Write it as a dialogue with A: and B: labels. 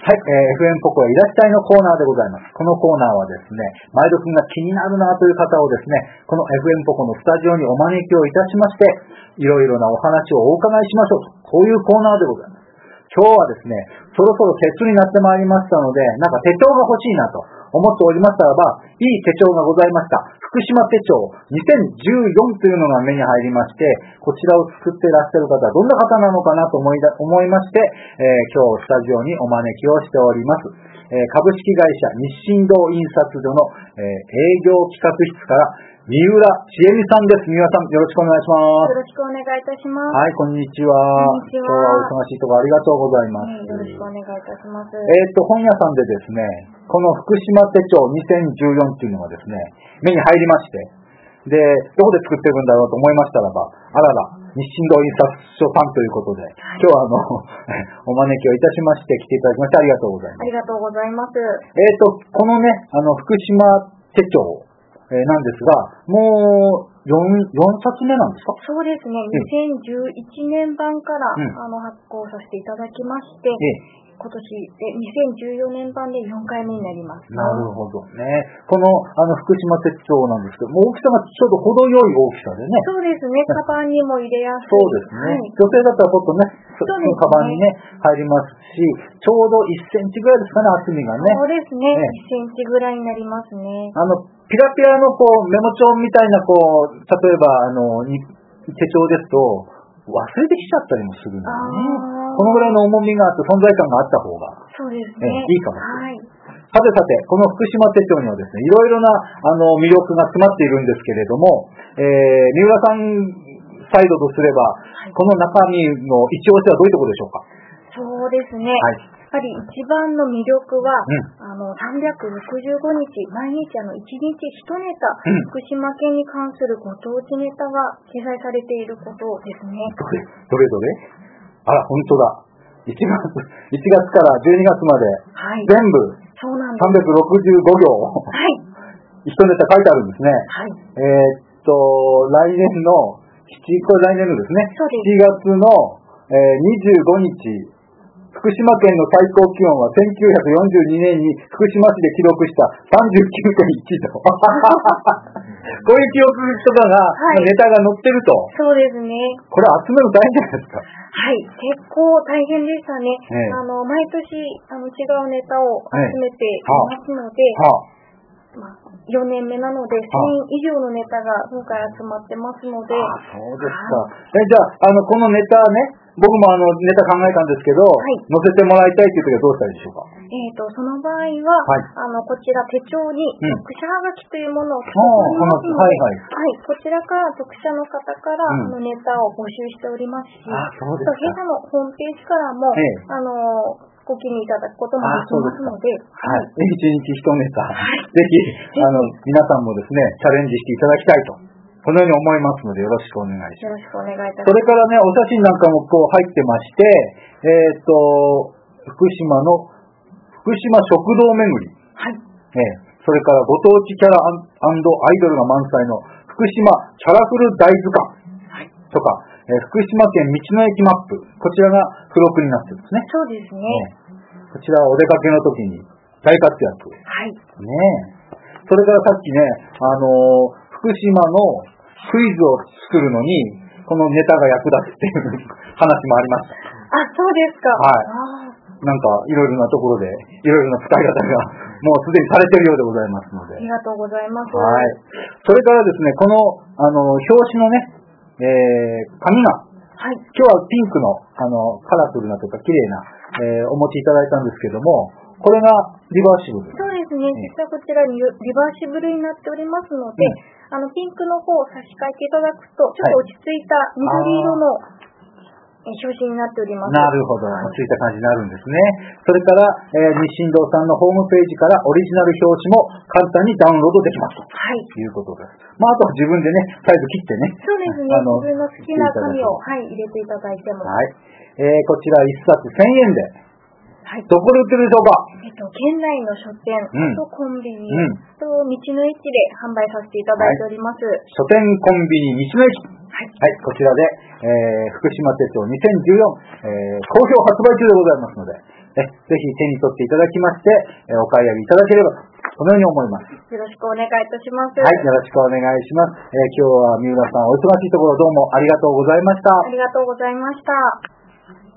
A: はい、FM ポコやいらっしゃいのコーナーでございます。このコーナーはですね、毎度くんが気になるなという方をですね、この FM ポコのスタジオにお招きをいたしまして、いろいろなお話をお伺いしましょうと、こういうコーナーでございます。今日はですね、そろそろ鉄になってまいりましたので、なんか手帳が欲しいなと思っておりましたらば、いい手帳がございました。福島手帳2014というのが目に入りまして、こちらを作っていらっしゃる方はどんな方なのかなと思いまして、今日スタジオにお招きをしております。株式会社日清堂印刷所の、営業企画室から三浦千恵美さんです。三浦さん、よろしくお願いします。
B: よろしくお願いいたします。
A: はい、こんにちは。今日はお忙しいところありがとうございます。
B: よろしくお願いいたします。
A: 本屋さんでですね、この福島手帳2014っていうのがですね、目に入りまして、で、どこで作ってるんだろうと思いましたらば、あらら、日清堂印刷所さんということで、今日はお招きをいたしまして来ていただきましてありがとうございます。
B: ありがとうございます。
A: このね、福島手帳、なんですが、もう4冊目なんですか？
B: そうですね。2011年版から、発行させていただきまして、今年で2014年版で4回目になります、ね。
A: なるほどね。この福島手帳なんですけど、大きさがちょうど程よい大きさでね。
B: そうですね。カバンにも入れやすい。
A: そうですね。女性だったらちょっとね、そのカバンにね、入りますし、ちょうど1センチぐらいですかね、厚みがね。
B: そうですね。1センチぐらいになりますね。
A: ピラピラのメモ帳みたいな例えば手帳ですと忘れてきちゃったりもするんだよね。このぐらいの重みがあって存在感があった方が
B: そうですね。
A: いいかもしれない。さてさて、この福島手帳にはですね、いろいろな魅力が詰まっているんですけれども、三浦さんサイドとすれば、この中身の一押しはどういうところでしょうか？
B: そうですね。やはり一番の魅力は、365日、毎日1日1ネタ、福島県に関するご当地ネタが記載されていることですね。
A: どれどれ？あら、本当だ。1月から12月まで、全部、
B: そうなんです。
A: 365行、1ネタ書いてあるんですね。来年の、これ来年のですね、7月の、25日、福島県の最高気温は1942年に福島市で記録した 39.1 度。こういう記憶とかが、ネタが載ってると。
B: そうですね。
A: これ集めるの大変じゃないですか。
B: はい、結構大変でしたね。毎年違うネタを集めていますので、4年目なので1000以上のネタが今回集まってますので。
A: そうですか。じゃあ、このネタね、僕もネタ考えたんですけど、載せてもらいたいという時はどうしたらいいでしょうか？
B: その場合は、こちら手帳に読者はがきというものを作りますので、こちらから読者の方からネタを募集しておりますし、弊社のホームページからも、ご記入いただくこともできますので、
A: 一日一ネタ、ぜひ皆さんもですね、チャレンジしていただきたいと。このように思いますのでよろしくお願いします。
B: よろしくお願いいたします。
A: それからね、お写真なんかも入ってまして、福島食堂巡り。それからご当地キャラ&アイドルが満載の福島キャラフル大図鑑とか、福島県道の駅マップ。こちらが付録になってるんですね。
B: そうですね。
A: こちらはお出かけの時に大活躍。それからさっきね、福島のクイズを作るのに、このネタが役立つっていう話もありました。
B: そうですか。
A: なんか、いろいろなところで、いろいろな使い方が、もうすでにされているようでございますので。
B: ありがとうございます。
A: それからですね、この、表紙のね、紙が、今日はピンクの、カラフルなとか綺麗な、お持ちいただいたんですけども、これがリバーシブル。
B: そうですね。実はこちらリバーシブルになっておりますので、ピンクの方を差し替えていただくと、ちょっと落ち着いた緑色の表紙になっております。
A: なるほど。落ち着いた感じになるんですね。それから、日清堂さんのホームページからオリジナル表紙も簡単にダウンロードできますということです。あとは自分でね、サイズ切ってね。
B: そうですね。自分の好きな紙を、入れていただいても。
A: こちら1冊1000円で。どこで売ってるでしょうか？
B: 県内の書店とコンビニと道の駅で販売させていただいております。
A: 書店、コンビニ、道の駅。こちらで、福島手帳2014、好評発売中でございますので、 ぜひ手に取っていただきまして、お買い上げいただければ、このように思います。
B: よろしくお願いいたします。
A: はい、よろしくお願いします。今日は三浦さんお忙しいところどうもありがとうございました。
B: ありがとうございました。